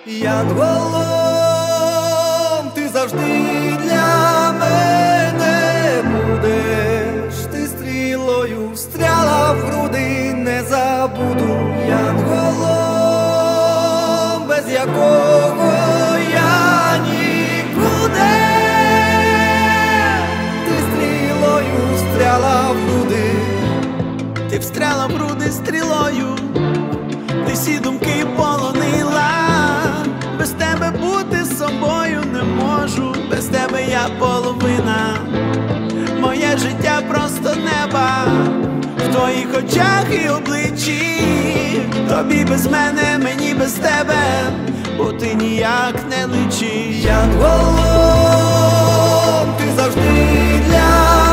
Янголом ти завжди для мене будеш, ти стрілою встряла в груди, не забуду. Янголом, без якого я нікуди, ти стрілою встряла в груди. Ти встряла в груди стрілою, ти всі думки полонила. Без тебе бути собою не можу, без тебе я половина. Моє життя просто неба в твоїх очах і обличчі. Тобі без мене, мені без тебе бути ніяк не личить. Янголом ти завжди для